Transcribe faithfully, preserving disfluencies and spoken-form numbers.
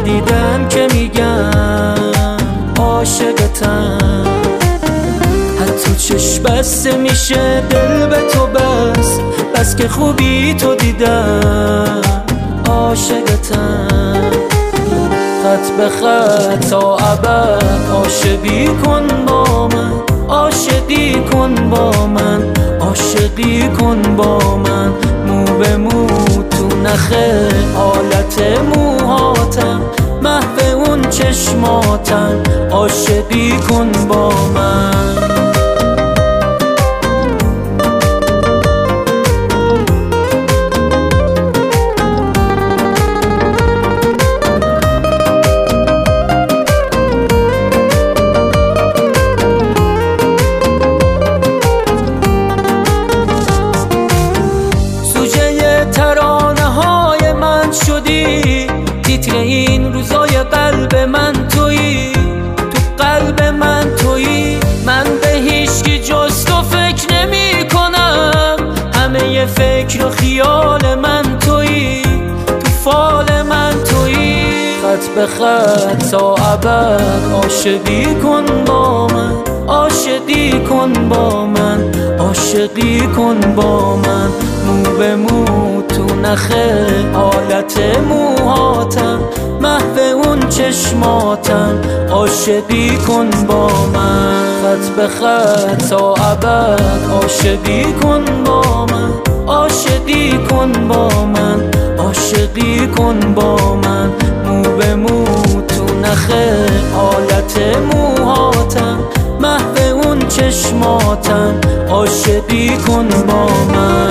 دیدن که میگم عاشقتم. حتی چشم بسته میشه دل به تو بس، بس که خوبی تو دیدم عاشقتم. خط به خط تا ابد عاشقی کن با من، عاشقی کن با من، عاشقی کن با من. مو به مو تو نخه حالت موهاتم، محو اون چشماتم، عاشقی کن با من. شدی تیتر این روزای قلب من تویی، تو قلب من تویی. من به هیچکی جز تو فکر نمی کنم، همه ی فکر و خیال من تویی، تو فال من تویی. خط به خط تا ابد عاشقی کن با من، عاشقی کن با من، عاشقی کن با من. مو به مو تو نخه حالت موهاتم، محو اون چشماتم، عاشقی کن با من. خط به خط تا ابد عاشقی کن با من، عاشقی کن با من، عاشقی کن با من. مو به مو تو نخه حالت موهاتم، محو اون چشماتم، عاشقی کن با من.